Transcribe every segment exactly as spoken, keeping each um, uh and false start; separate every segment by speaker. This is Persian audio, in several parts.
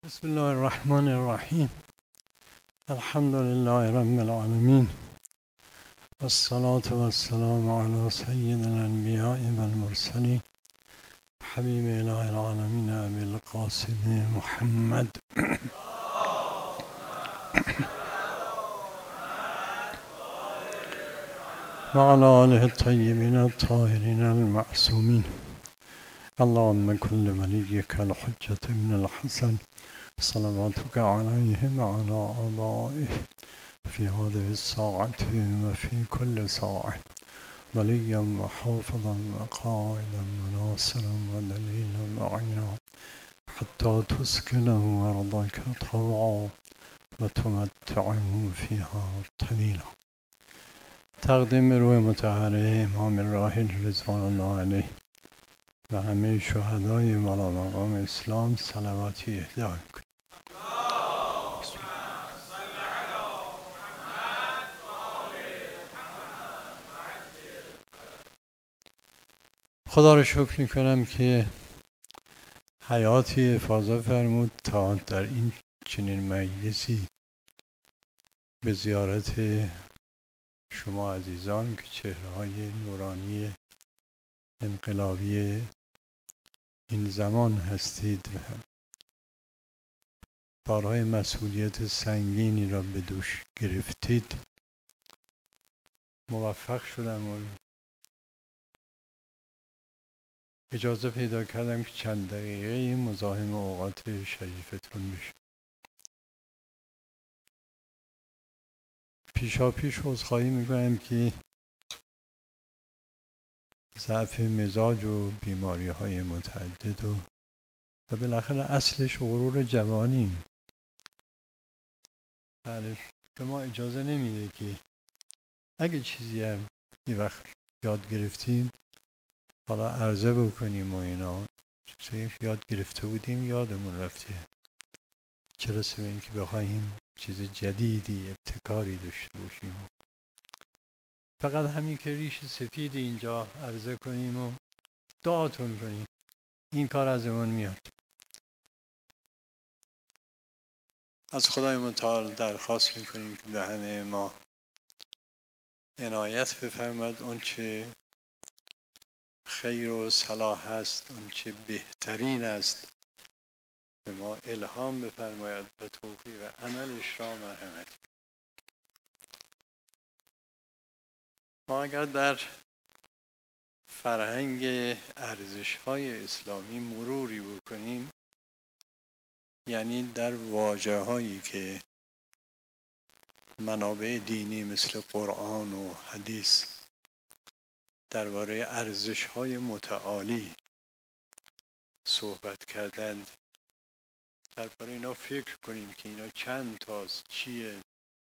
Speaker 1: بسم الله الرحمن الرحیم. الحمد لله رب العالمین والصلاة والسلام على سید الانبیاء والمرسلین حبیب اله العالمین ابی القاسم محمد و علی آله الطیبین الطاهرین المعصومین. اللهم كل وليك الحجة ابن الحسن صلواتك عليه وعلى آبائه في هذه الساعة وفي كل ساعة وليا وحافظا وقائدا وناصرا ودليلا وعينا حتى تسكنه أرضك طوعا وتمتعه فيها طويلا. تقدیم روح مطهره امام الراحل رضوان الله علیه و همه شهدای والا مقام اسلام صلواتی اهدا میکنیم. خدا رو شکر میکنم که حیاتی افاضه فرمود تا در این چنین مجلسی به زیارت شما عزیزان که چهره‌های نورانی انقلابی این زمان هستید و بارهای مسئولیت سنگینی را به دوش گرفتید موفق شدم و اجازه پیدا کردم که چند دقیقه مزاحم اوقات شریفتون بشم. پیشا پیش عذرخواهی میکنم که ضعف مزاج و بیماری های متعدد و و بالاخره اصلش غرور جوانی بله به ما اجازه نمیده که اگه چیزی هم یه وقت یاد گرفتیم حالا عرضه بکنیم و اینا چیزی یاد گرفته بودیم یادمون رفته، چه رسه به این که بخواهیم چیز جدیدی ابتکاری داشته باشیم. فقط همین که ریش سفید اینجا عرضه کنیم و دعاتون کنیم این کار ازمون میاد. از خدای متعال درخواست میکنیم که به همه ما عنایت بفرماید، اون چه خیر و صلاح است، اون چه بهترین است به ما الهام بفرماید و توفیق عملش را مرحمت. ما اگر در فرهنگ ارزش‌های اسلامی مروری بکنیم، یعنی در واژه‌هایی که منابع دینی مثل قرآن و حدیث درباره ارزش‌های متعالی صحبت کردند، درباره اینا فکر کنیم که اینا چند تاست، چیه.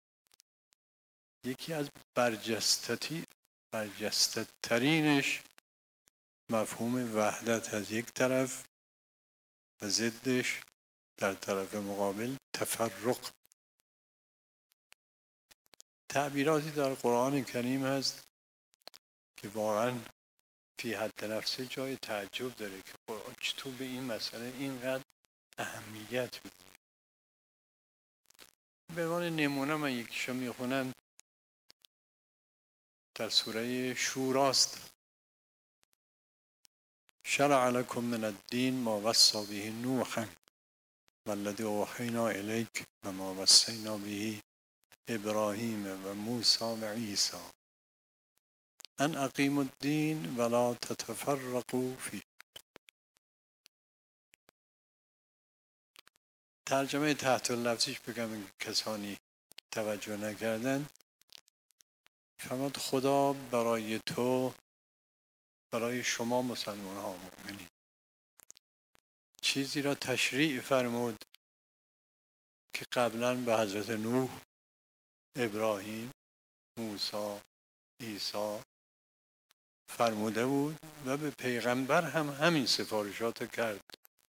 Speaker 1: یکی از برجستتی برجسته ترینش مفهوم وحدت از یک طرف و ضدش در طرف مقابل تفرق. تعبیراتی در قرآن کریم هست که واقعا فی حد نفسه جای تعجب داره که قرآن چطور به این مسئله اینقدر اهمیت میده. به عنوان نمونه من یکیشو میخونم، در سوره شوراست. شرع لكم من الدین ما وصى به نوحا والذی اوحینا الیک و ما وصینا به ابراهیم و موسی و عیسی ان اقیموا الدین ولا تتفرقوا فیه. ترجمه تحت اللفظیش بگم کسانی توجه نکردن، فرمود خدا برای تو، برای شما مسلمان ها مؤمنین، چیزی را تشریع فرمود که قبلا به حضرت نوح، ابراهیم، موسی، عیسی فرموده بود و به پیغمبر هم همین سفارشات کرد.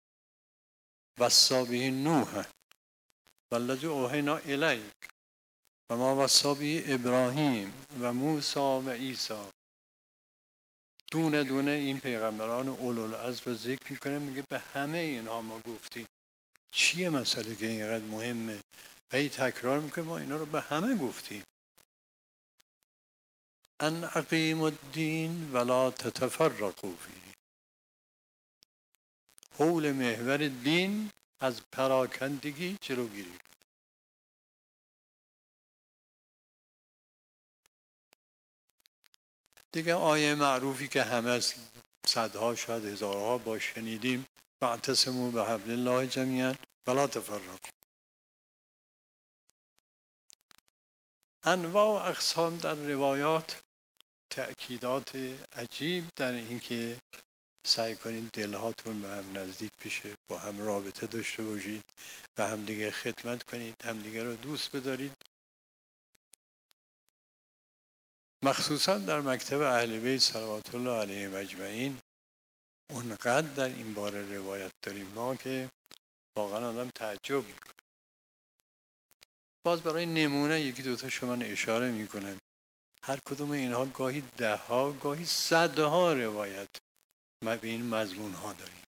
Speaker 1: وصی به نوح والذی اوحینا الیک و ما وصی به ابراهیم و موسی و عیسی. دونه دونه این پیغمبران اولوالعزم رو ذکر میکنه، میگه به همه اینها ما گفتیم چیه مسئله که اینقدر مهمه و هی تکرار میکنه؟ ما اینا رو به همه گفتیم. ان اقیم الدین ولا تتفرقوا فیه. حول محور دین از پراکندگی جلوگیری. دیگه آیه معروفی که همه از صدها شاید هزارها با شنیدیم، واعتصموا بحبل الله جمیعا ولا تفرقوا. انواع و اقسام در روایات، تأکیدات عجیب در اینکه سعی کنید دلهاتون به هم نزدیک بشه، با هم رابطه داشته باشید، به هم دیگه خدمت کنید، هم دیگه رو دوست بدارید. مخصوصا در مکتب اهل بیت صلوات الله علیهم اجمعین اونقدر در این باره روایت داریم ما که واقعا آدم تعجب میکنه. باز برای نمونه یکی دوتاشو من اشاره میکنم. هر کدوم اینها گاهی ده ها گاهی صدها روایت ما به این مضمون ها داریم.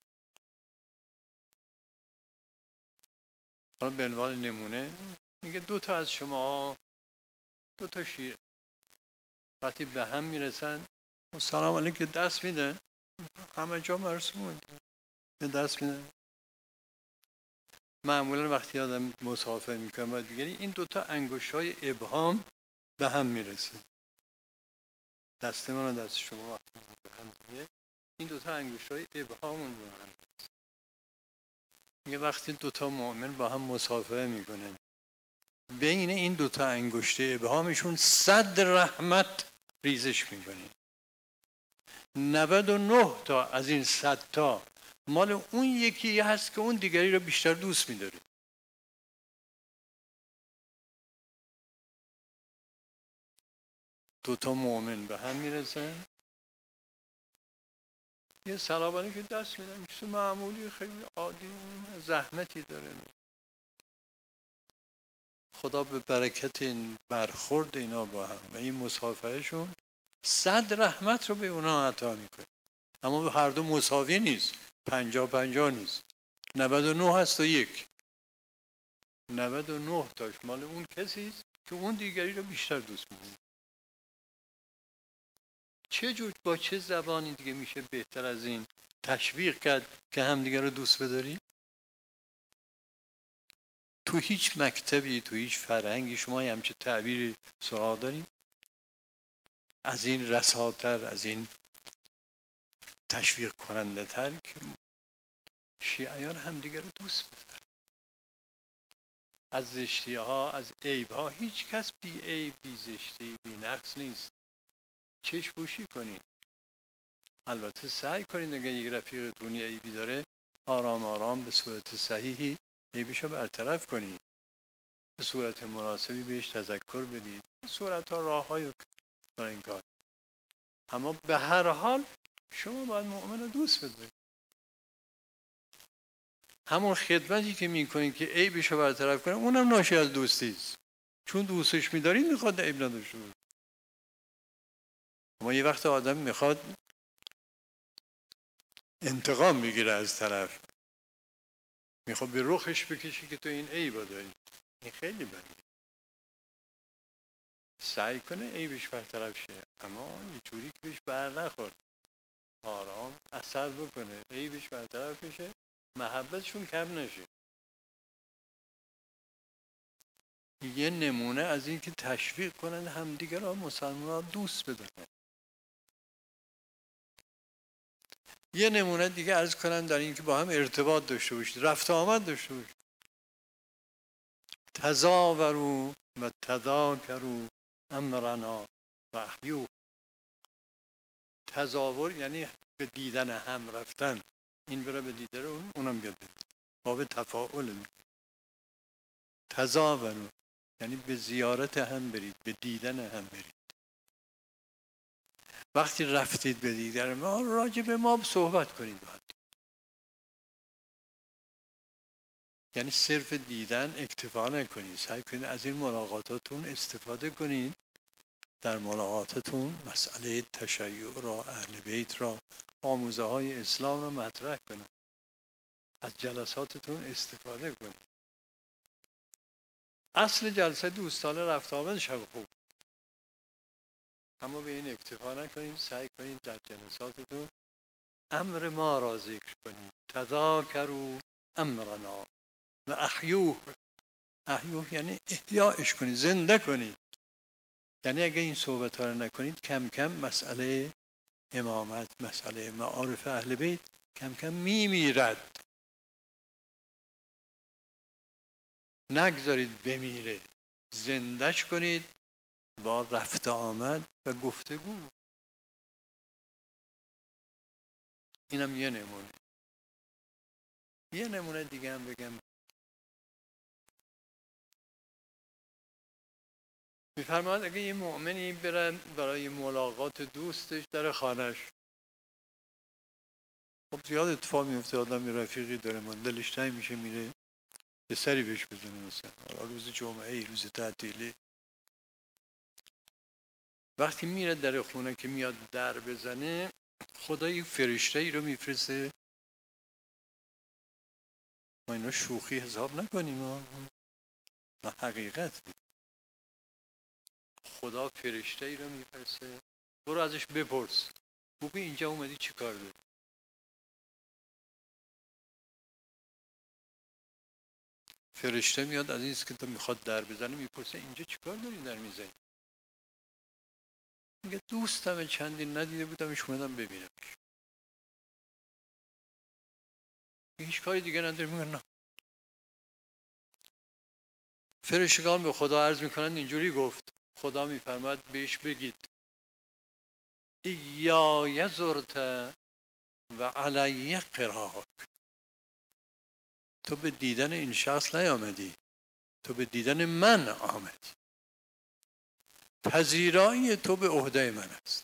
Speaker 1: حالا به عنوان نمونه میگه دو تا از شما دو تا شیر وقتی به هم میرسن سلام علیکم دست میده، همه جا مرسومه دست میده. معمولا وقتی آدم مسافر میکنه با دیگری این دوتا انگشت های ابهام به هم میرسه. دست من و دست شما وقتی به هم میگه این دوتا انگشت های ابهامون به هم میرسه. میگه وقتی دوتا مؤمن با هم مسافر میکنن بین این دوتا انگشت ابهامشون صد رحمت ریزش میکنه. نود و نه تا از این صد تا مال اون یکی هست که اون دیگری رو بیشتر دوست میداره. دوتا مؤمن به هم میرسن یه سلام علیکم دست میدن، چیز معمولی خیلی عادی، زحمتی داره. خدا به برکت این برخورد اینا با هم و این مسافرشون صد رحمت رو به اونا عطا میکنه. اما به هر دو مساوی نیست، پنجا پنجا نیست، نود و نه هست و یک. نود و نه تاش مال اون کسیست که اون دیگری رو بیشتر دوست می‌داره. چه جور با چه زبانی دیگه میشه بهتر از این تشویق کرد که همدیگه رو دوست بداری؟ تو هیچ مکتبی، تو هیچ فرهنگی شما همچه تعبیری سراغ داریم؟ از این رساتر، از این تشویق کننده تر که شیعیان همدیگه رو دوست بدارن. از زشتی ها، از عیب ها هیچ کس بی عیب، بی زشتی، بی نقص نیست. چشم پوشی کنید. البته سعی کنید اگر یک رفیقتون عیبی داره آرام آرام به صورت صحیحی عیبشو برطرف کنید، به صورت مناسبی بهش تذکر بدید، به صورت ها راه های برای این کار. اما به هر حال شما باید مؤمن رو دوست بدارید. همون خدمتی که میکنید که عیبشو برطرف کنید اونم ناشی از دوستی است، چون دوستش میدارید میخواد عیب نداشته باشه. اما یه وقت آدم میخواد انتقام میگیره از طرف، میخواد به رخش بکشی که تو این عیبا داری، این خیلی بده. سعی کنه عیبش برطرف شه، اما یه جوری که بهش بر نخورد، آرام اثر بکنه، عیبش برطرف بشه، محبتشون کم نشه. یه نمونه از این که تشویق کنن همدیگه را مسلمان را دوست بدارن. یه نمونه دیگه عرض کنن در این که با هم ارتباط داشته باشید، رفت آمد داشته باشید. تزاوروا و تذاکروا امرنا و احیوا. تزاور یعنی به دیدن هم رفتن، این بره به دیدن اون، اونم بیاد باب تفاعل. تزاوروا یعنی به زیارت هم برید، به دیدن هم برید. وقتی رفتید به دیدن ما، راجع به ما صحبت کنید باید. یعنی صرف دیدن اکتفا نکنید، سعی کنید از این ملاقاتاتون استفاده کنید، در ملاقاتتون مسئله تشیع را، اهل بیت را، آموزه های اسلام را مطرح کنید. از جلساتتون استفاده کنید. اصل جلسه دوستانه رفت آمد شب خوب، اما به این اکتفا نکنید، سعی کنید در جلساتتون امر ما را ذکر کنید. تذاکروا امرنا و احیوه. احیوه یعنی احیاش کنید، زنده کنید. یعنی اگه این صحبت ها رو نکنید کم کم مسئله امامت، مسئله معارف اهل بیت کم کم میمیرد. نگذارید بمیره، زندهش کنید با رفت آمد و گفتگو. اینم یه نمونه. یه نمونه دیگه هم بگم. میفرماد اگه یه مؤمنی بره برای ملاقات دوستش در خانهش، خب زیاد اتفاق میفته آدم یه رفیقی داره من دلش تنگ میشه میره یه سری بهش بزنه، مثلا حالا روز جمعه ای روز تعطیلی، وقتی میره در خونه که میاد در بزنه خدا یک فرشته ای رو میفرسته. ما اینا شوخی حساب نکنیم، ما حقیقت. خدا فرشته ای رو میفرسته، برو ازش بپرس بگو اینجا اومدی چی کار داری. فرشته میاد از این که تو میخواد در بزنه میپرسه اینجا چی کار داری در میزنی. میگه دوستم چندین ندیده بودمش اومدم ببینم. هیچ کاری دیگه نداری؟ میگه نه. فرشتگان به خدا عرض میکنند اینجوری گفت. خدا میفرماد بهش بگید ایای زرت و علی قراک. تو به دیدن این شخص نیامدی، تو به دیدن من آمدی. پذیرایی تو به عهده من است.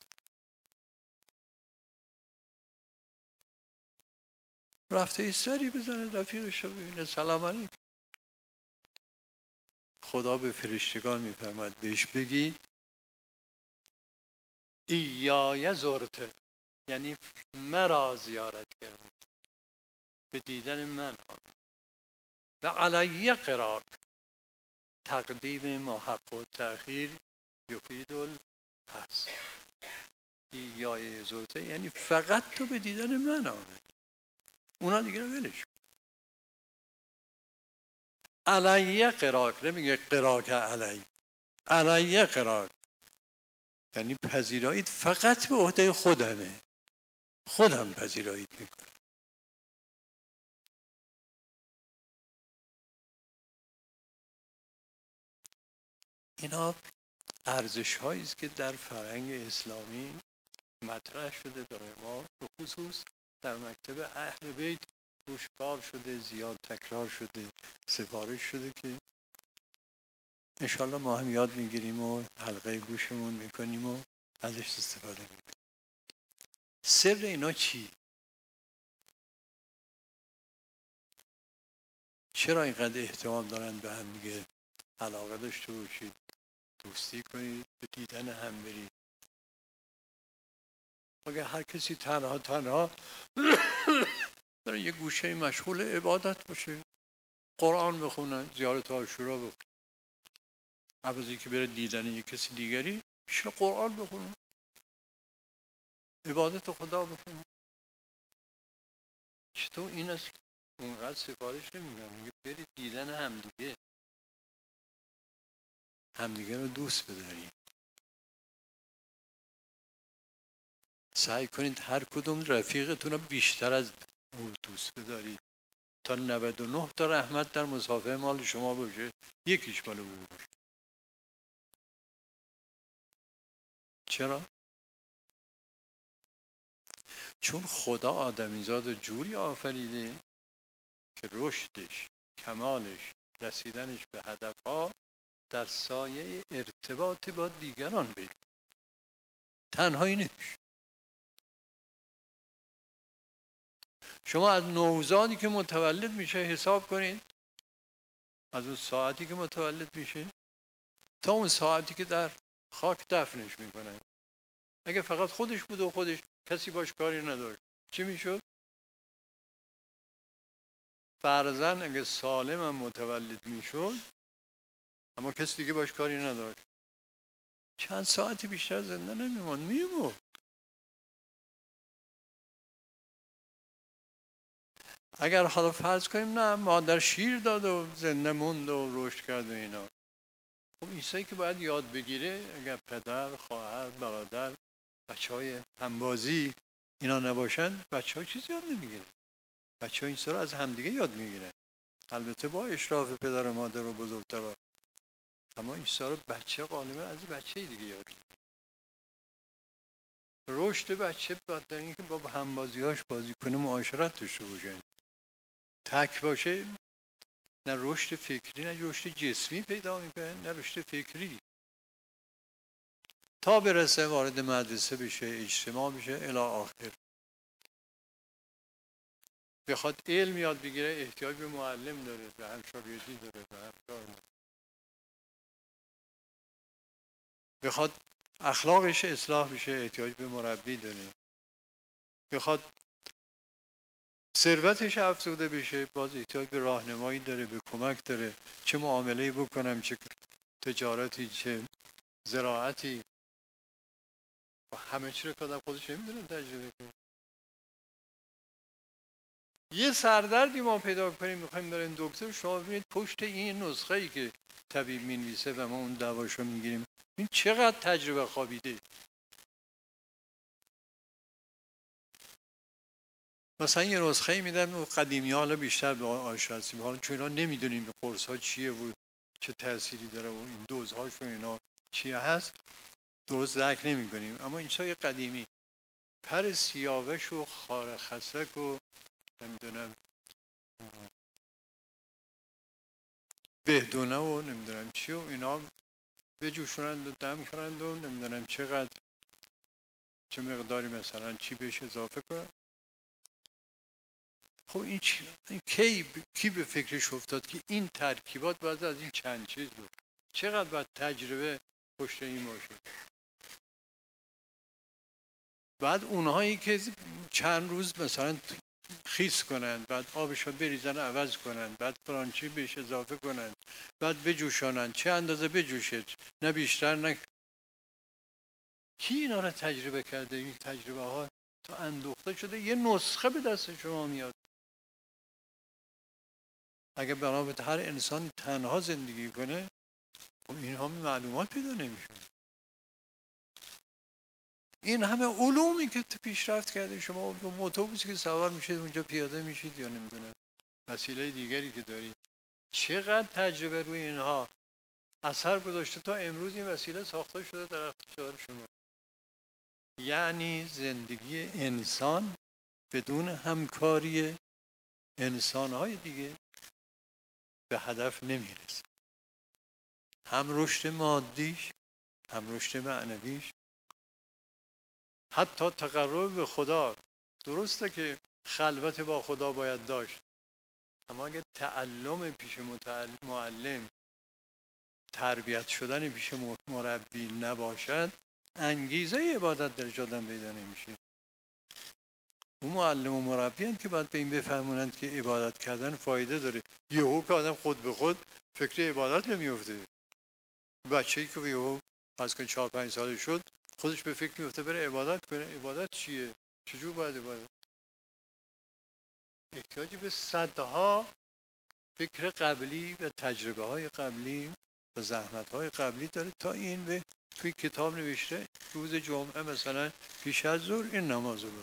Speaker 1: رفته ای سری بزنه رفیقش رو ببینه، سلام علیکم. خدا به فرشتگان میفرماد بهش بگی ایای زرت، یعنی مرا زیارت کرد، به دیدن من آمد. و علی قراک، تقدیم ما حق و تأخیر یفید الحصر. ایای زرت یعنی فقط تو به دیدن من آمد، اونا دیگه رو ولش. علی قراک، نمیگه قراک علی، علی قراک یعنی پذیرایید فقط به عهده خودمه، خودم پذیرایید میکنم. اینا ارزش هایی است که در فرهنگ اسلامی مطرح شده برای ما، به خصوص در مکتب اهل بیت روش کار شده، زیاد تکرار شده، سفارش شده که انشالله ما هم یاد میگیریم و حلقه گوشمون میکنیم و ازش استفاده میکنیم. سر اینا چی؟ چرا اینقدر احتمال دارن به هم دیگه علاقه داشته باشید، دوستی کنید، به دیدن هم برید؟ اگر هر کسی تنها تنها برای یه گوشه مشغول عبادت باشه، قرآن بخونه، زیارت عاشورا بخونه، عوضی که بره دیدن یه کسی دیگری بشه قرآن بخونه، عبادت خدا بکنه. چطور این است؟ اونقدر سفارش نمیگم، میگه برید دیدن همدیگه، همدیگه رو دوست بدارید. سعی کنید هر کدوم رفیقتون رو بیشتر از اون دوست بدارید تا نود و نه تا رحمت در مصافحه مال شما باشه، یکیش مال او باشه. چرا؟ چون خدا آدمیزاد جوری آفریده که رشدش، کمالش، رسیدنش به هدفها در سایه ارتباط با دیگران بید، تنهایی نمیشه. شما از نوزادی که متولد میشه حساب کنید، از اون ساعتی که متولد میشه تا اون ساعتی که در خاک دفنش میکنن. اگه فقط خودش بود و خودش کسی باش کاری نداشت چی میشد؟ فرزند اگه سالم هم متولد میشد اما کسی دیگه باش کاری نداشت، چند ساعتی بیشتر زنده نمیموند، میموند. اگر حالا فرض کنیم نه مادر شیر داد و زنده موند و رشد کرد و اینا، خب عیسی که باید یاد بگیره اگر پدر، خواهر، برادر، بچه های همبازی اینا نباشن، بچه ها چیزی یاد نمیگیره. بچه ها این سر از همدیگه یاد میگیره، البته با اشراف پدر و مادر و بزرگترها، اما این سر بچه غالبا از بچه دیگه یاد میگیره. رشد بچه باید در اینکه با همبازی‌هاش بازی کنه، معاشرت داشته باشه. تک باشه نه رشد فکری نه رشد جسمی پیدا میکنه نه رشد فکری، تا برسه وارد مدرسه بشه، اجتماع بشه الی آخر. بخواد علم یاد بگیره احتیاج به معلم داره، به همشاگردی داره، به همکار. بخواد اخلاقش اصلاح بشه احتیاج به مربی داره. بخواد ثروتش افزوده بشه باز احتیاج به راهنمایی داره، به کمک داره، چه معامله‌ای بکنم، چه تجارتی، چه زراعتی، و همه چی رو که آدم خودش نمیدونه تجربه کنه. یه سردردی ما پیدا کنیم میخوایم بریم دکتر، شما ببینید پشت این نسخه ای که طبیب مینویسه و ما اون دواشو میگیریم، این چقدر تجربه خوابیده. مثلا یه نسخه میدن و قدیمی ها بیشتر به آش هستیم، حالا چون اینا نمیدونیم قرص ها چیه و چه تأثیری داره و این دوزهاش و اینا چیه هست درست درک نمی کنیم. اما این چای قدیمی پر سیاوش و خار خسک و نمیدونم بهدونه و نمیدونم چی و اینا بجوشونند و دم کنند و نمیدونم چقدر چه مقداری مثلا چی بهش اضافه کنند. خب این چی؟ این کی ب... کی به فکرش افتاد که این ترکیبات باید از این چند چیز بود؟ چقدر باید تجربه پشت این باشه؟ بعد اونهایی که چند روز مثلا خیس کنند، بعد آبشو بریزن عوض کنند، بعد فرانچی بهش اضافه کنند، بعد بجوشانند، چه اندازه بجوشه، نه بیشتر نه. کی اینا رو تجربه کرده؟ این تجربه ها تا اندوخته شده یه نسخه به دست شما میاد. اگه بنابرای هر انسان تنها زندگی کنه خب این همه معلومات پیدا نمیشه. این همه علومی که پیشرفت کرده، شما اتوبوسی که سوار میشید اونجا پیاده میشید یا نمیدونم وسیله دیگری که دارید، چقدر تجربه روی اینها اثر گذاشته تا امروز این وسیله ساخته شده در اختیار شما. یعنی زندگی انسان بدون همکاری انسان‌های دیگه به هدف نمیرسه، هم رشد مادیش هم رشد معنویش، حتی تقرب به خدا. درسته که خلوت با خدا باید داشت، اما اگه تعلم پیش معلم، تربیت شدن پیش مربی نباشد، انگیزه عبادت در آدم پیدا نمیشه. اون معلم و مربی هستند که باید به این بفهمونند که عبادت کردن فایده داره. یهو که آدم خود به خود فکر عبادت نمیفته. بچه‌ای که یهو از که چهار پنج ساله شد خودش به فکر میفته بره عبادت کنه. عبادت چیه؟ چجور باید عبادت؟ احتیاجی به صدها فکر قبلی و تجربه های قبلی و زحمت های قبلی داره تا این به توی کتاب نوشته روز جمعه مثلا پیش از ظهر این نماز رو.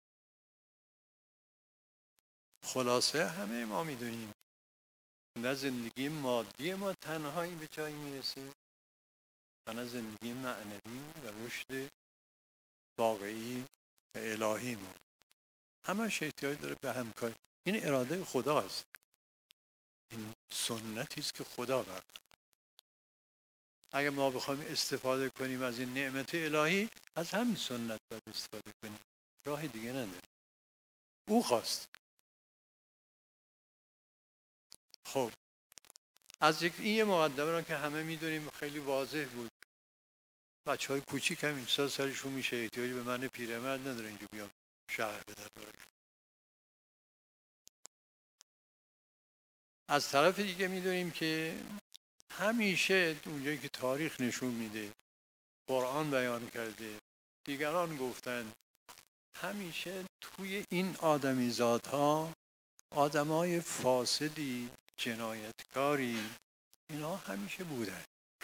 Speaker 1: خلاصه همه ما میدونیم نه زندگی مادی ما تنهایی به جایی میرسیم و نه زندگی معنوی و رشد واقعی و الهی ما. همش احتیاج داره به همکاری. این اراده خدا است، این سنتی است که خدا برد. اگر ما بخوایم استفاده کنیم از این نعمت الهی، از همین سنت باید استفاده کنیم، راه دیگه نداره. او خواست. خب از یک این مقدمه را که همه میدونیم خیلی واضح بود. بچه های کوچیک هم این سال سرشون میشه احتیاجی به من پیرمرد نداره اینجا بیام شهر بدن. از طرف دیگه میدونیم که همیشه اونجایی که تاریخ نشون میده، قرآن بیان کرده، دیگران گفتن، همیشه توی این آدمی ذاتها آدمای فاسدی، جنایتکاری، اینا همیشه بودن.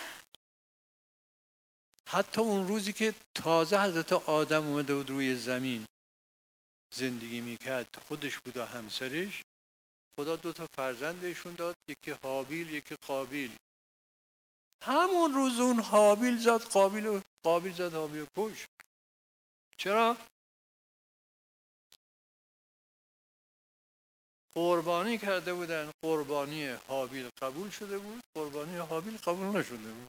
Speaker 1: حتی اون روزی که تازه حضرت آدم اومده بود روی زمین زندگی میکرد، خودش بود و همسرش، خدا دو تا فرزند بهشون داد، یکی هابیل یکی قابیل. همون روز اون هابیل زد قابیل و قابیل زد هابیل و کش. چرا؟ قربانی کرده بودن، قربانی هابیل قبول شده بود، قربانی هابیل قبول نشده بود.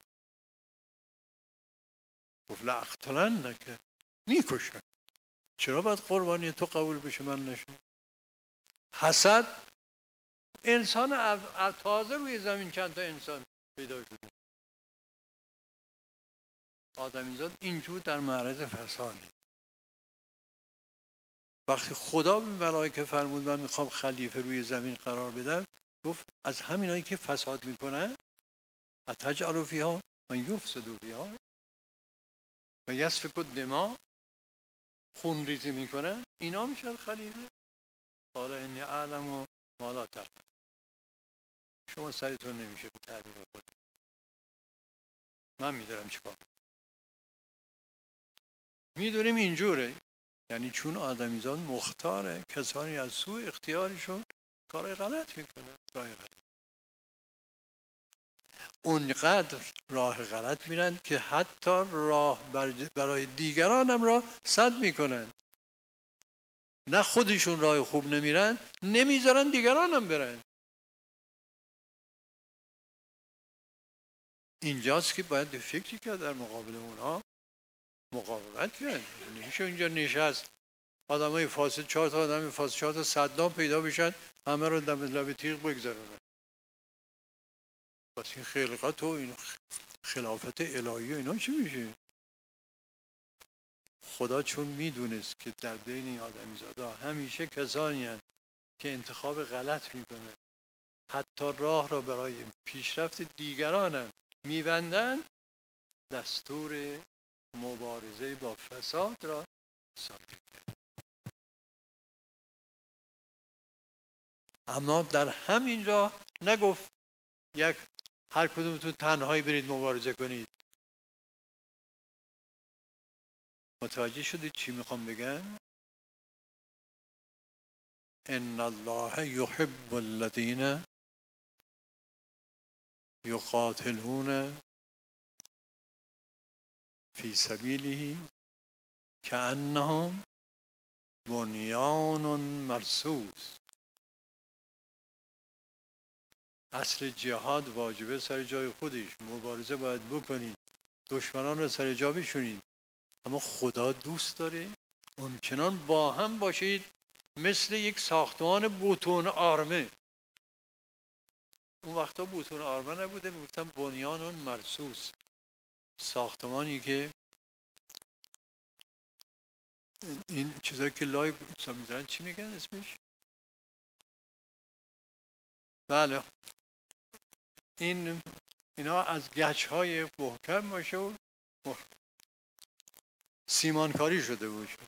Speaker 1: گفت لأقتلنک، میکشم. چرا باید قربانی تو قبول بشه من نشه؟ حسد. انسان تازه روی زمین چند تا انسان پیدا شده، آدمیزاد اینجور در معرض فساده. وقتی خدا به ملائکه فرمود من میخوام خلیفه روی زمین قرار بدم، گفت از همینایی که فساد میکنن، اتجعل فیها من یفسد فیها و یسفک الدماء، خون ریزی میکنن، اینا میشن خلیفه؟ قال انی اعلم ما لا تعلمون. شما سرتون نمیشه به تعبیر خود، من میدونم چیکار. میدونیم اینجوره، یعنی چون آدمیزاد مختاره، کسانی از سوء اختیارشون کار غلط میکنه، راه غلط. اونقدر راه غلط میرن که حتی راه برای دیگران هم راه سد میکنن. نه خودشون راه خوب نمیرن، نمیذارن دیگران هم برن. اینجاست که باید به فکری کرد در مقابل اونها مقاومت کرد. نمیشه اینجا نشست آدم های فاسد، چهار تا آدم فاسد، چهار تا صدام پیدا بشن همه رو دم لب تیغ بگذارن. بس این خلقت و این خلافت الهی و اینا چی میشه؟ خدا چون میدونست که در بین این آدمی زادا همیشه کسانی هستند که انتخاب غلط میکنن، حتی راه را برای پیشرفت دیگران هم میبندن، دستور مبارزه با فساد را صادر کرد. اما در همین راه نگفت یک هر کدومتون تنهایی برید مبارزه کنید. متوجه شدید چی میخوام بگم؟ ان الله یحب الذین یقاتلون فی سبیله کأنهم بنیان مرصوص. اصل جهاد واجبه سر جای خودش، مبارزه باید بکنید، دشمنان رو سر جا بشونید، اما خدا دوست داره اونچنان با هم باشید مثل یک ساختمان بوتون آرمه. اون وقتا بوتون آرمه نبوده، میگفتن بنیان مرصوص، ساختمانی که این چیزایی که لای میذارن چی میگن اسمش؟ بله، این اینا از گچ های محکم باشه و سیمانکاری شده باشه.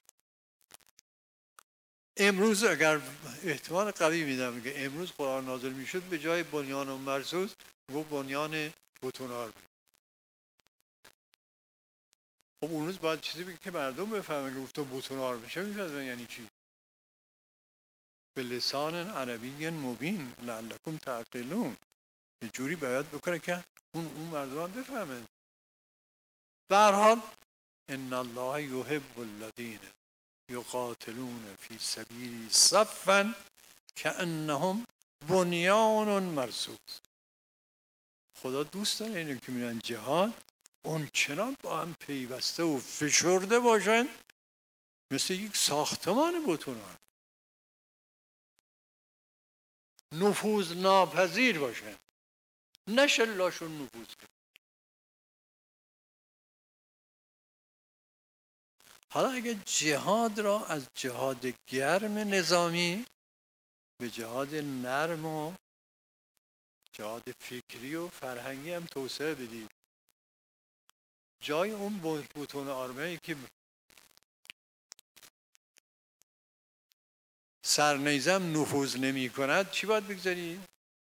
Speaker 1: امروز اگر احتمال قوی میدم که امروز قرآن نازل میشد، به جای بنیان و مرصوص و بنیان بتونار بود. خب اون روز باید چیزی بگه که مردم بفهمن که گفت بتونار بشه میفهمن یعنی چی. به لسان عربی مبین لعلکم تعقلون، یه جوری باید بکنه که اون اون مردم بفهمن. به هر حال ان الله یحب الذین یقاتلون فی سبیل صفا کأنهم بنیان مرصوص. خدا دوست داره اینو که میرن جهاد اون چنان با هم پیوسته و فشرده باشن مثل یک ساختمان بتونان، نفوذ ناپذیر باشن، نه شلاشون نفوذ کنن. حالا اگه جهاد را از جهاد گرم نظامی به جهاد نرم و جهاد فکری و فرهنگی هم توسعه بدید. جای اون بتون آرمه‌ای که سرنیزم نفوذ نمی کند چی باید بگذارید؟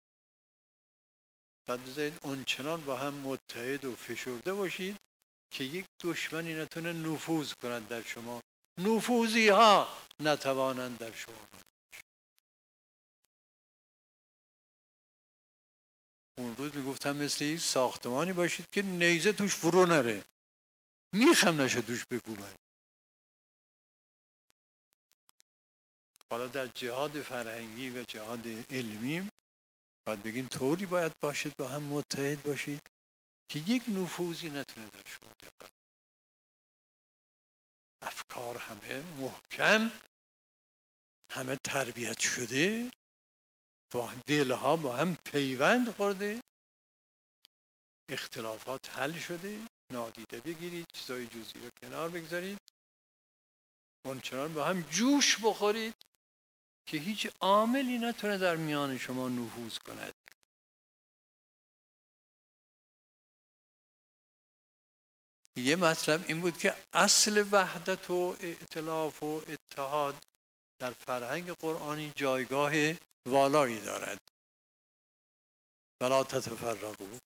Speaker 1: باید بذارید اونچنان با هم متحد و فشرده باشید که یک دشمنی نتونه نفوذ کند در شما، نفوذی ها نتوانند در شما. اون روز میگفتم مثل یک ساختمانی باشید که نیزه توش فرو نره، میخم نشه توش بکوبن. حالا در جهاد فرهنگی و جهاد علمی باید بگیم طوری باید باشید با هم متحد باشید که یک نفوذی نتونه در شما دقیق. افکار همه محکم، همه تربیت شده، با دلها با هم پیوند خورده، اختلافات حل شده، نادیده بگیرید، چیزای جزئی رو کنار بگذارید، اونچنان با هم جوش بخورید که هیچ عاملی نتونه در میان شما نفوذ کند. یه مطلب این بود که اصل وحدت و ائتلاف و اتحاد در فرهنگ قرآنی جایگاه والایی دارد. ولا تتفرقوا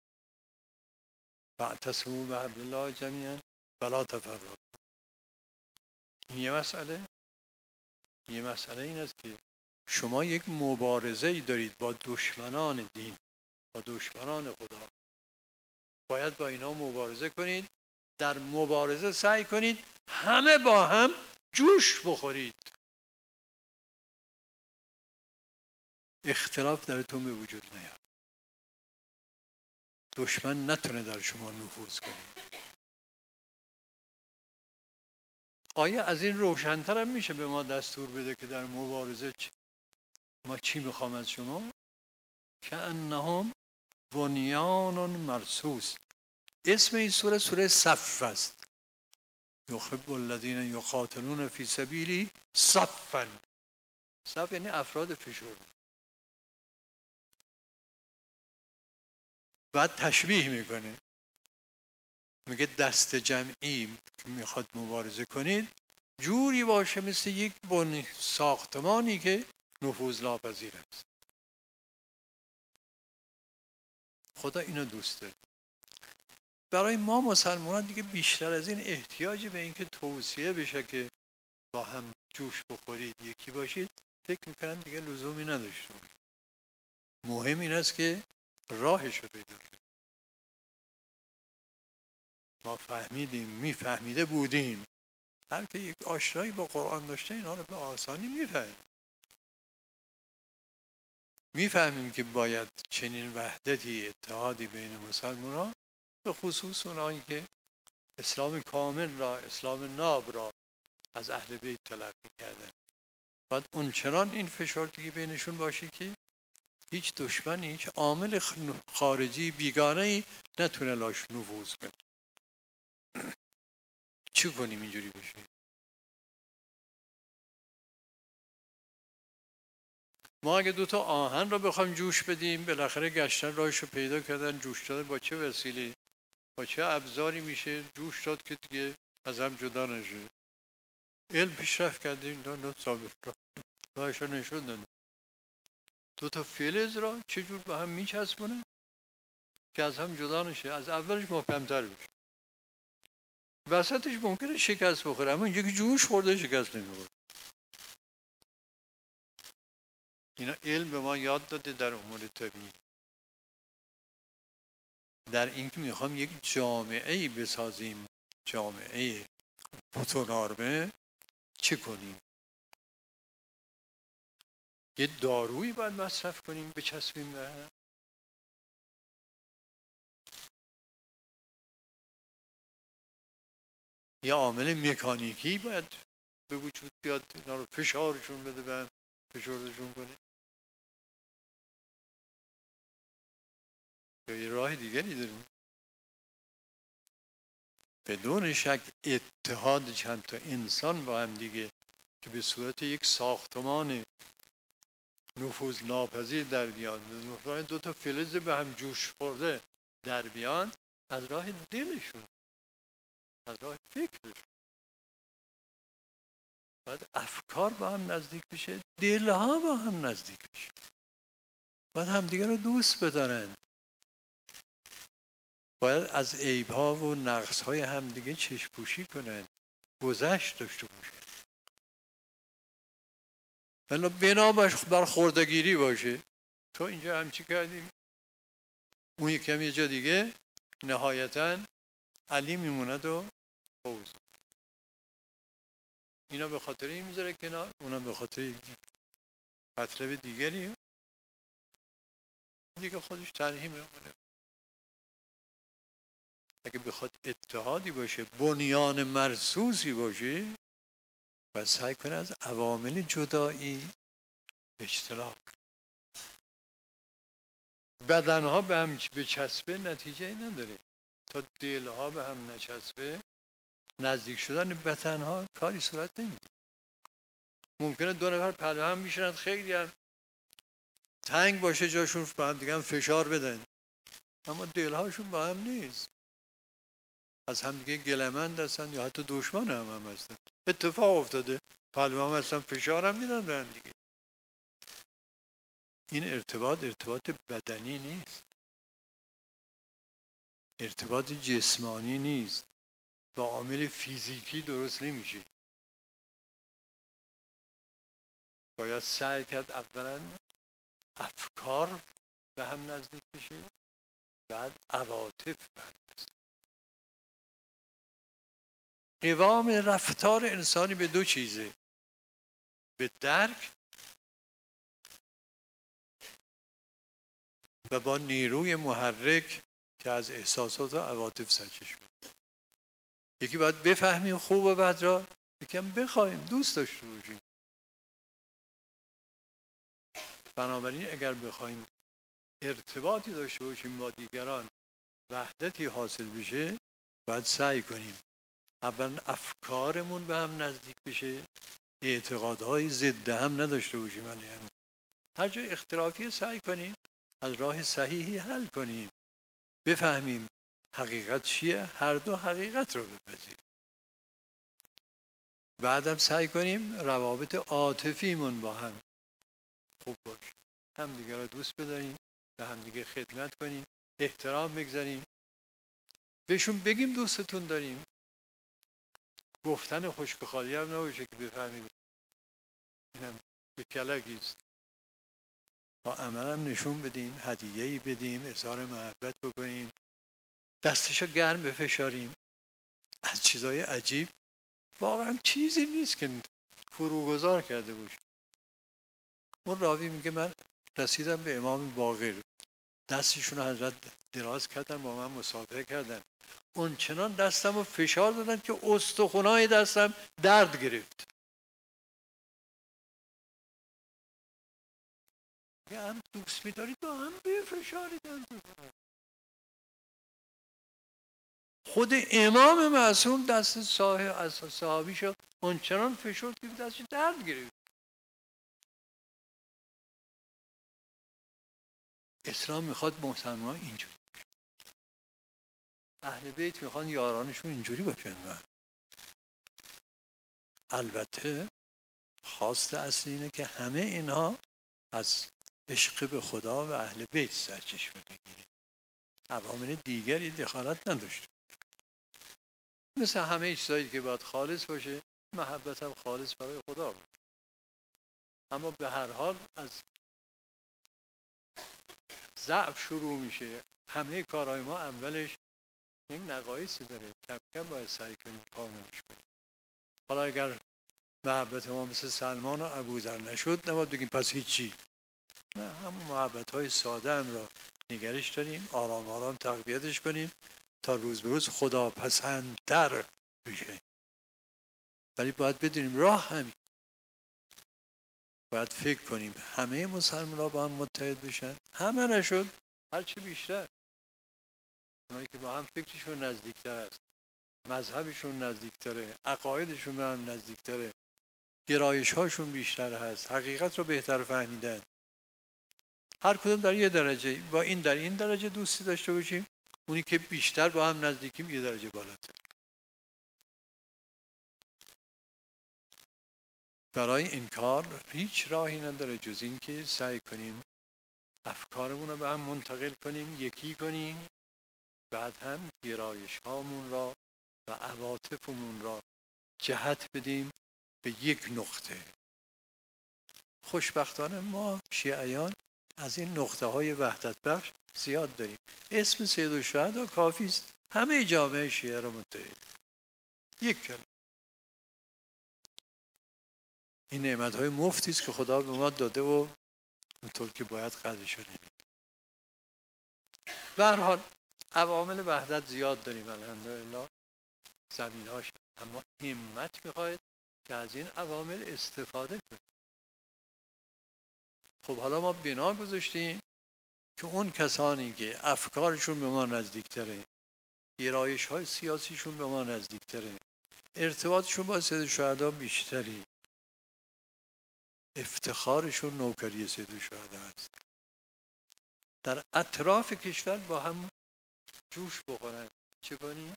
Speaker 1: واعتصموا بحبل الله جمیعا ولا تفرقوا. این یه مسئله. یه مسئله این است که شما یک مبارزه ای دارید با دشمنان دین، با دشمنان خدا. باید با اینا مبارزه کنید. در مبارزه سعی کنید همه با هم جوش بخورید، اختلاف درتون به وجود نیاد، دشمن نتونه در شما نفوذ کنه. آیا از این روشن‌تر هم میشه به ما دستور بده که در مبارزه چی؟ ما چی میخوام از شما؟ که انهم بنیان مرصوص. اسم این سوره سوره صف است. یحب الذین یقاتلون فی سبیلی صفا. صف یعنی افراد فشرده. بعد تشبیه میکنه، میگه دست جمعی که میخواد مبارزه کنید جوری باشه مثل یک بن ساختمانی که نفوذ ناپذیر است. خدا اینو دوست داره. برای ما مسلمانان دیگه بیشتر از این احتیاجی به اینکه توصیه بشه که با هم جوش بخورید، یکی باشید، فکر میکنم دیگه لزومی نداشته. مهم این است که راهش رو پیدا کنیم. ما فهمیدیم، میفهمیده بودیم، هر که یک آشنایی با قرآن داشته اینا رو به آسانی میفهمیم. میفهمیم که باید چنین وحدتی، اتحادی بین مسلمانان، به خصوص اونایی که اسلام کامل را، اسلام ناب را از اهل بیت تلقی کردن، باید اونچنان این فشردگی بینشون باشه که هیچ دشمنی، هیچ عامل خارجی بیگانه‌ای نتونه لاش نفوذ کنه. چی کنیم اینجوری بشه؟ ما اگه دوتا آهن رو بخوایم جوش بدیم، بالاخره گشتن راهش رو پیدا کردن، جوش دادن با چه وسیله، با چه ابزاری میشه جوش داد که دیگه از هم جدا نشه. علم پیشرفت کرده، این دو ثابت را راهش رو نشون داده. دوتا فلز را چجور با هم میچسبونه که از هم جدا نشه، از اولش محکمتر بشه. وسطش ممکنه شکست بخوره، اما اینجا که جوش خورده شکست نمیخوره. اینا علم به ما یاد داده در امور طبیعی. در این که میخوام یک جامعه‌ای بسازیم، جامعه متنارمه، چه کنیم؟ یه دارویی باید مصرف کنیم، بچسبیم به هم؟ یه عامل مکانیکی باید به وجود بیاد اینا رو فشارشون بده به هم، فشارشون کنه؟ یا یه راه دیگری داریم؟ بدون شک اتحاد چند تا انسان با هم دیگه که به صورت یک ساختمان نفوذ ناپذیر در بیان، دو تا فلز به هم جوش خورده در بیان، از راه دلشون، از راه فکرشون. باید افکار با هم نزدیک بشه، دلها با هم نزدیک بشه، باید همدیگه رو دوست بدارن، باید از عیب‌ها و نقص‌های همدیگه چشم‌پوشی کنن، گذشت داشته باشه. ولی بنا بر خردگیری باشه، تو اینجا همچی کردیم، اون یکم یه جا دیگه، نهایتاً علی میموند و حوض. اینا به خاطر این میذاره کنار، اونا به خاطر مطلب دیگری دیگه خودش تنهی میمونه. اگه بخواد اتحادی باشه، بنیان مرصوصی باشه، باید سعی کنه از عوامل جدایی اجتناب. بدنها به هم بچسبه نتیجه نداره، تا دلها به هم نچسبه نزدیک شدن بدنها کاری صورت نمیگیره. ممکنه دو نفر پهلو هم میشنن، خیلی هم تنگ باشه جاشون، به هم دیگه هم فشار بدن، اما دلهاشون با هم نیست، از هم دیگه گلمند هستن یا حتی دشمن هم هم هستن. اتفاق افتاده پهلو هم هستن، فشار هم میدن به هم دیگه. این ارتباط ارتباط بدنی نیست، ارتباط جسمانی نیست، با عامل فیزیکی درست نمیشه. باید سعی کرد اولا افکار به هم نزدیک بشه، بعد عواطف به هم نزدیک. قوام رفتار انسانی به دو چیزه، به درک و با نیروی محرک که از احساسات و عواطف سرچشمه می‌گیره. یکی باید بفهمیم خوب و بد را، یکم بخوایم دوست داشته باشیم. بنابراین اگر بخوایم ارتباطی داشته باشیم با دیگران، وحدتی حاصل بشه، باید سعی کنیم اولا افکارمون به هم نزدیک بشه، اعتقادهای ضد هم نداشته باشیم. یعنی هر جای اختلافی سعی کنیم از راه صحیحی حل کنیم، بفهمیم حقیقت چیه، هر دو حقیقت رو بپذیریم. بعدم سعی کنیم روابط عاطفیمون با هم خوب باشه، هم دیگه رو دوست بداریم، به هم دیگه خدمت کنیم، احترام بگذاریم، بهشون بگیم دوستتون داریم. گفتن خشک خالی هم نباشه که بفهمیم اینم به کلگیست. با عمل هم نشون بدیم، هدیه‌ای بدیم، اظهار محبت بکنیم، دستشو گرم بفشاریم. از چیزای عجیب واقعا چیزی نیست که فروگذار کرده باشه. اون راوی میگه من رسیدم به امام باقر، دستشون رو حضرت دراز کردن، با من مصافحه کردن، اون چنان دستم رو فشار دادن که استخونای دستم درد گرفت. یه هم دوست می‌دارید با هم بفشارید. خود امام معصوم دست صحابی شد اون چنان فشرد که دستش درد گرفت. اسلام میخواد مسلمان اینجوری، اهل بیت میخوان یارانشون اینجوری باشن. البته خواست اصلی اینه که همه اینها از عشق به خدا و اهل بیت سرچشمه بگیره، عوامل دیگری دخالت نداشته. مثل همه چیزایی که باید خالص باشه، محبت هم خالص برای خدا باشه. اما به هر حال از ضعف شروع میشه. همه کارهای ما اولش این نقایصی داره، کم کم باید سعی کنیم کاملش کنیم. حالا اگر محبت ما مثل سلمان و ابوذر نشد، نباید بگیم پس هیچی. نه، همون محبت های ساده هم را نگرش داریم، آرام آرام تقویتش کنیم تا روز به روز خدا پسندتر بشه. ولی باید بدونیم راه همین. باید فکر کنیم همه مسلمان ها با هم متحد بشن، همه نشد هرچی بیشتر. اونایی که با هم فکرشون نزدیکتر است، مذهبشون نزدیکتره، عقایدشون به هم نزدیکتره، گرایش هاشون بیشتر هست، حقیقت رو بهتر فهمیدن، هر کدوم در یه درجه، با این در این درجه دوستی داشته باشیم، اونی که بیشتر با هم نزدیکیم یه درجه بالاتر. برای این کار هیچ راهی نداره جز این که سعی کنیم افکارمون رو به هم منتقل کنیم، یکی کنیم، بعد هم گرایش هامون را و عواطفمون را جهت بدیم به یک نقطه. خوشبختانه ما شیعیان از این نقطه های وحدت بخش زیاد داریم. اسم سید الشهدا کافی است همه جامعه شیعه را متحد. یک کلمه. این نعمت های مفتی است که خدا به ما داده و اونطور که باید قدرش رو نمی‌دونیم. به هر حال عوامل وحدت زیاد داریم الحمدلله، زمینهاش، اما همت میخواید که از این عوامل استفاده کنیم. خب حالا ما بنا گذاشتیم که اون کسانی که افکارشون به ما نزدیکتره، گرایش های سیاسیشون به ما نزدیکتره، ارتباطشون با سید الشهدا بیشتری، افتخارشون نوکری سید الشهدا هست، در اطراف کشور با هم جوش بخورن. چه کنیم؟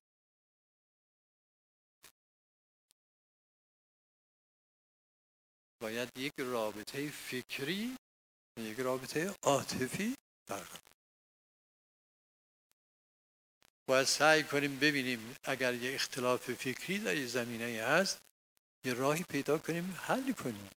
Speaker 1: باید یک رابطه فکری و یک رابطه عاطفی برقرار. باید سعی کنیم ببینیم اگر یه اختلاف فکری در یه زمینه هست، یه راهی پیدا کنیم حل کنیم.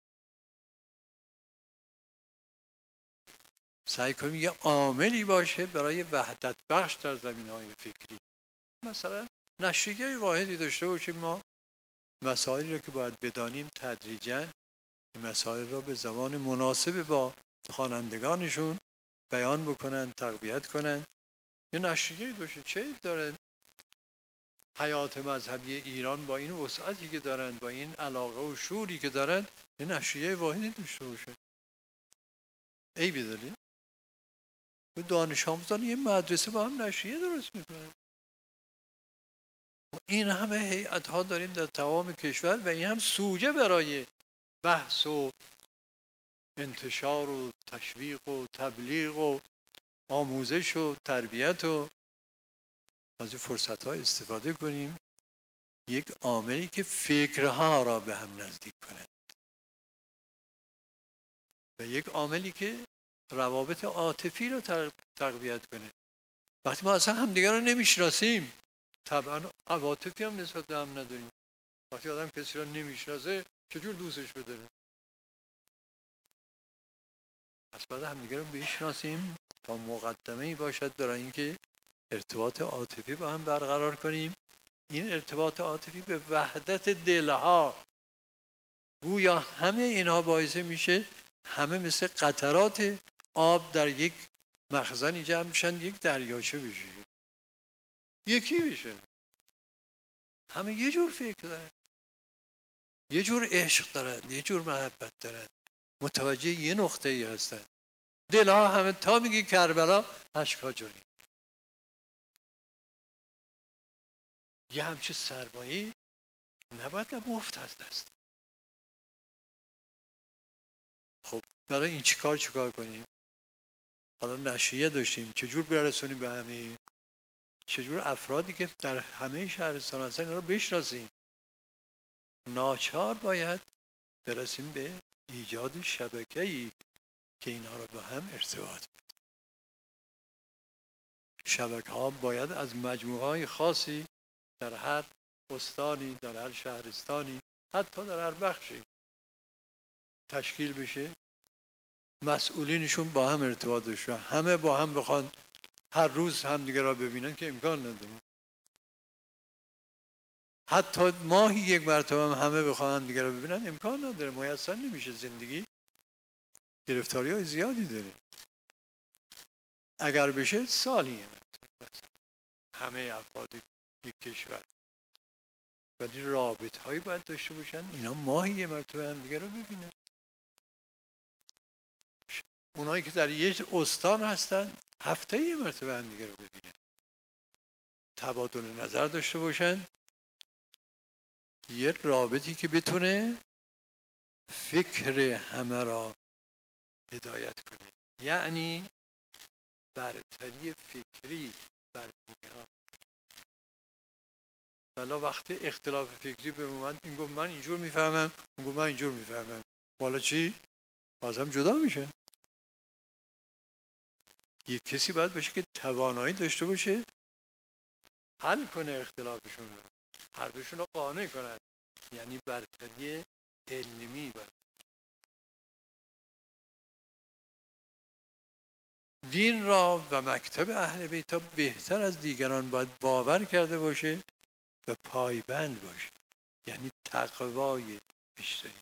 Speaker 1: سعی کنیم یه عاملی باشه برای وحدت بخش در زمینه‌های فکری. مثلا نشریه واحدی داشته باشیم، ما مسائلی رو که باید بدانیم تدریجاً این مسائل را به زبان مناسب با خوانندگانشون بیان بکنن، تقویت کنن. یه نشریه باشه، چه داره حیات مذهبی ایران با این وسعتی که دارن، با این علاقه و شوری که دارن، یه نشریه واحدی داشته باشه. ای بداریم دانش آموزان یه مدرسه با هم نشریه درست میکنن. این همه هیئت ها داریم در تمام کشور و این هم سوژه برای بحث و انتشار و تشویق و تبلیغ و آموزش و تربیت و از این فرصت ها استفاده کنیم. یک عاملی که فکرها را به هم نزدیک کنه و یک عاملی که روابط عاطفی را تقویت کنه. وقتی ما اصلا همدیگر رو نمیشناسیم طبعا عواطفی هم نسبت به هم نداریم. وقتی آدم کسی را نمیشناسه چجور دوستش بداره؟ پس باید همدیگر رو بشناسیم تا مقدمه‌ای باشد برای اینکه ارتباط عاطفی با هم برقرار کنیم. این ارتباط عاطفی به وحدت دلها، گویا همه اینها باعث میشه همه مثل قطرات آب در یک مخزنی جمع میشن، یک دریاچه بشه، یکی بشه. همه یه جور فکر دارن، یه جور عشق دارن، یه جور محبت دارن، متوجه یه نقطه ای هستن. دلها همه تا میگی کربلا اشکا جاری. یه همچه سرمایه نباید مفت از دست. خب برای این چیکار چیکار کنیم؟ حالا نشریه داشتیم، چجور برسونیم به همه؟ چجور افرادی که در همه شهرستان هستن اینا رو بشناسیم؟ ناچار باید برسیم به ایجاد شبکه‌ای که اینها رو با هم ارتباط بده. شبکه ها باید از مجموعه‌های خاصی در هر استانی، در هر شهرستانی، حتی در هر بخشی تشکیل بشه. مسئولینشون با هم ارتباط داشته، همه با هم بخوان هر روز همدیگه را ببینن که امکان نداره. حتی ماهی یک مرتبه هم همه بخوان همدیگه را ببینن امکان نداره، میسر نمیشه. زندگی گرفتاری های زیادی داره. اگر بشه سالی همه افراد یک کشور، ولی رابط هایی باید داشته باشن اینا ماهی یک مرتبه همدیگه را ببینن. اونایی که در یک استان هستن هفته یک مرتبه همدیگه را ببینن، تبادل نظر داشته باشن. یه رابطی که بتونه فکر همه را هدایت کنه، یعنی برتری فکری بر دیگران. حالا وقتی اختلاف فکری به اومد، این گفت من اینجور میفهمم، اون گفت من اینجور میفهمم، حالا چی؟ بازم جدا میشه. یک کسی باید باشه که توانایی داشته باشه حل کنه اختلافشون رو، هر دوشون رو قانع کنن، یعنی برتری علمی. بر دین را و مکتب اهل بیت بهتر از دیگران باید باور کرده باشه و پایبند باشه، یعنی تقوای بیشتری.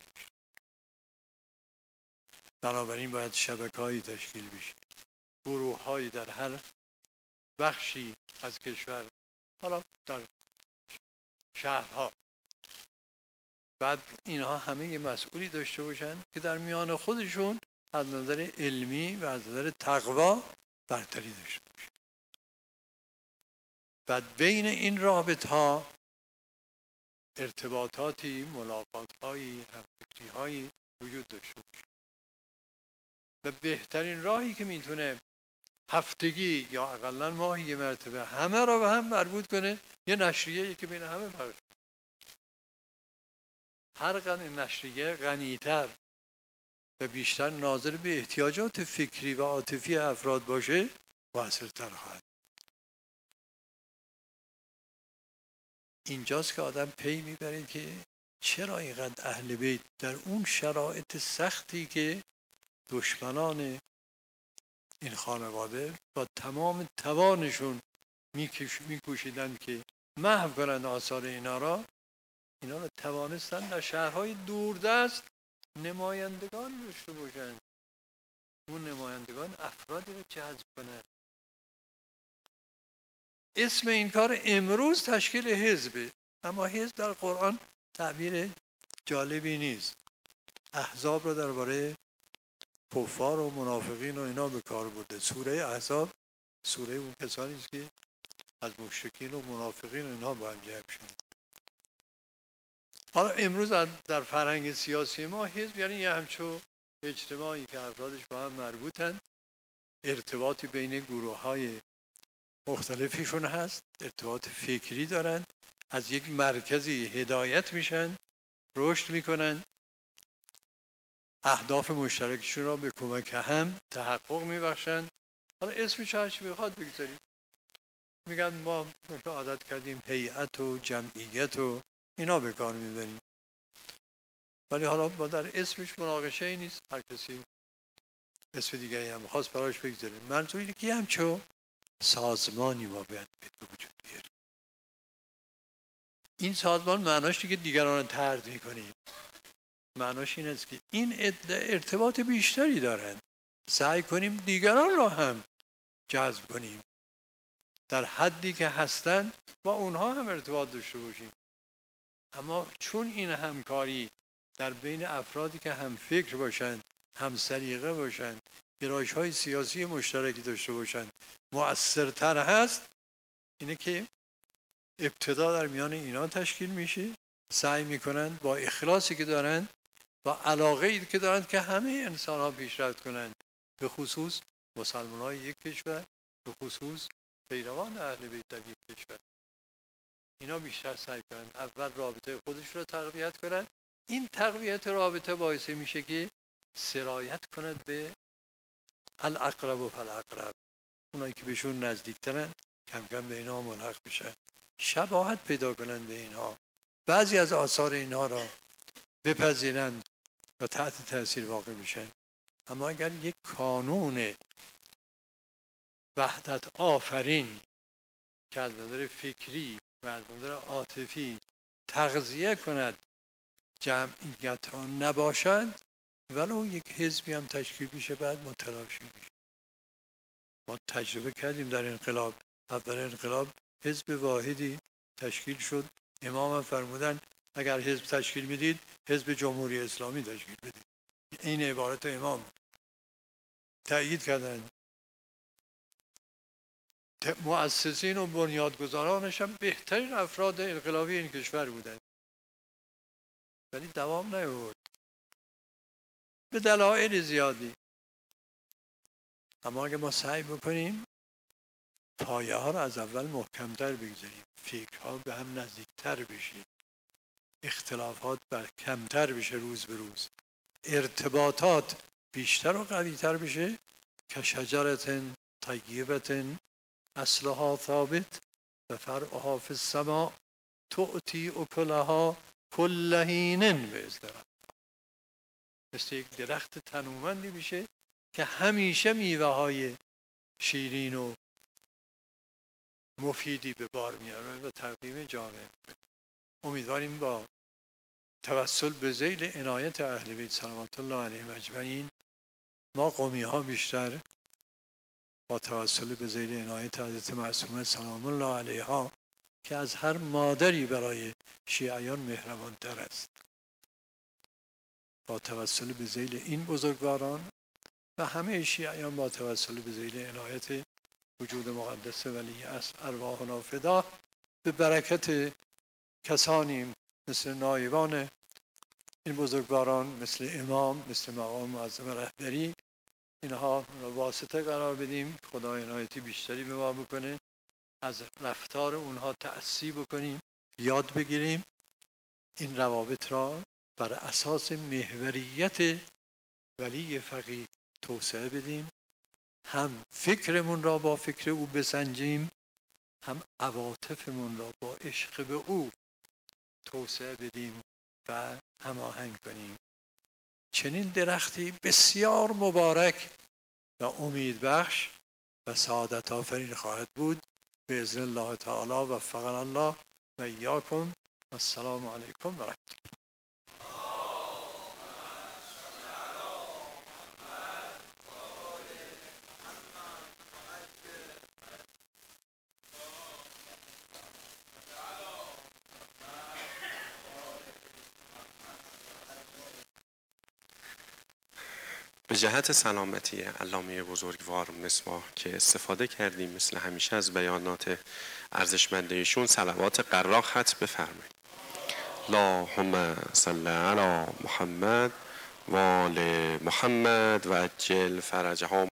Speaker 1: بنابراین باید شبکه‌هایی تشکیل بشه، گروه‌هایی در هر بخشی از کشور، حالا در شهرها. بعد اینها همه یه مسئولی داشته باشن که در میان خودشون از نظر علمی و از نظر تقوا برتری داشته باشن. بعد بین این رابط ها ارتباطاتی، ملاقات هایی، همفکری هایی وجود داشته باشه. و بهترین راهی که میتونه هفتگی یا اقلا ماهی یه مرتبه همه را به هم مربوط کنه، یه نشریه که بین همه پخش. هر قدر این نشریه غنی‌تر و بیشتر ناظر به احتیاجات فکری و عاطفی افراد باشه، موثرتر خواهد. اینجاست که آدم پی میبره که چرا اینقدر اهل بیت در اون شرایط سختی که دشمنان این خانواده با تمام توانشون میکوشیدن که محو کنند آثار اینا را، اینا را توانستن در شهرهای دوردست نمایندگان داشته باشن. اون نمایندگان افرادی رو جذب کنن. اسم این کار امروز تشکیل حزبه، اما حزب در قرآن تعبیر جالبی نیست. احزاب رو درباره کفار و منافقین و اینا به کار برده. سوره احزاب سوره اون کسانی است که از مشرکین و منافقین و اینا با هم جمع شدن. حالا امروز در فرهنگ سیاسی ما حزب یعنی یه همچون اجتماعی که افرادش با هم مربوطن، ارتباطی بین گروه های مختلفیشون هست، ارتباط فکری دارن، از یک مرکزی هدایت میشن، رشد میکنن، اهداف مشترکشون را به کمک هم تحقق میبخشن. حالا اسمش هر چی بخواد بگذاریم. میگن ما عادت کردیم هیئت و جمعیت و اینا به کار میبریم، ولی حالا ما در اسمش مناقشه ای نیست، هر کسی اسم دیگری هم خواست براش بگذاریم. منظور اینه که همچون سازمانی ما باید به وجود بیاریم. این سازمان معناش دیگه دیگران رو طرد می‌کنیم. معناش این است که این ارتباط بیشتری دارن، سعی کنیم دیگران را هم جذب کنیم، در حدی که هستن با اونها هم ارتباط داشته باشیم. اما چون این همکاری در بین افرادی که هم فکر باشن، هم سلیقه باشن، گرایش‌های سیاسی مشترکی داشته باشن مؤثرتر هست، اینه که ابتدا در میان اینا تشکیل میشه. سعی میکنن با اخلاصی که دارن، با علاقه ای که دارن که همه انسان ها پیشرفت کنن، به خصوص مسلمان های یک کشور، به خصوص پیروان اهل بیت در یک کشور، اینا بیشتر سعی کنن اول رابطه خودش رو تقویت کنن. این تقویت رابطه باعث میشه که سرایت کند به الاقرب و فالاقرب، اونایی که بهشون نزدیکترن کم کم به اینا ملحق بشن، شباهت پیدا کنن به اینها، بعضی از آثار اینها را بپذیرن و تحت تاثیر واقع بشن. اما اگر یک کانون وحدت آفرین که از نظر فکری و از نظر عاطفی تغذیه کند جمعیت را نباشد، ولو یک حزبی هم تشکیل بشه بعد متلاشی میشه. ما تجربه کردیم در انقلاب، اول انقلاب حزب واحدی تشکیل شد، امام هم فرمودن اگر حزب تشکیل میدید حزب جمهوری اسلامی تشکیل بدید. این عبارت امام تأیید کردن. مؤسسین و بنیادگذارانش هم بهترین افراد انقلابی این کشور بودن، ولی دوام نیاورد به دلایل زیادی. اما اگه ما سعی بکنیم پایه ها رو از اول محکمتر بگذاریم، فکرها به هم نزدیکتر بشه، اختلافات بر کمتر بشه روز به روز، ارتباطات بیشتر و قویتر بشه، که شجرت طیبت اصلها ثابت و فرعها فی السماء تؤتی اکلها کل حین باذن ربها. مثل یک درخت تنومندی بشه که همیشه میوه های شیرین و مفیدی به بار میاره و تقدیم جامعه. امیدواریم با توسل به ذیل عنایت اهل بیت صلوات الله علیهم اجمعین ما قمی ها بیشتر با توسل به ذیل عنایت حضرت معصومه سلام الله علیها که از هر مادری برای شیعیان مهربانتر است، با توسل به ذیل این بزرگواران و همه شیعیان با توسل به ذیل عنایت وجود مقدس ولی اصل ارواحنا فدا، به برکت کسانی مثل نایبان این بزرگواران، مثل امام، مثل مقام معظم رهبری، اینها را واسطه قرار بدیم. خدا عنایتی بیشتری به ما بکنه، از رفتار اونها تأسی بکنیم، یاد بگیریم، این روابط را بر اساس محوریت ولی فقیه توسعه بدیم، هم فکرمون را با فکر او بسنجیم، هم عواطفمون را با عشق به او توسعه بدیم و هماهنگ کنیم. چنین درختی بسیار مبارک و امیدبخش و سعادت آفرین خواهد بود باذن الله تعالی. وفقنا الله و ایاکم و السلام علیکم و رحمت الله.
Speaker 2: به جهت سلامتی علامه بزرگوار مصباح که استفاده کردیم مثل همیشه از بیانات ارزشمند ایشون، صلوات قراق ختم بفرمایید. اللهم صل علی محمد و آل محمد و عجل فرجهم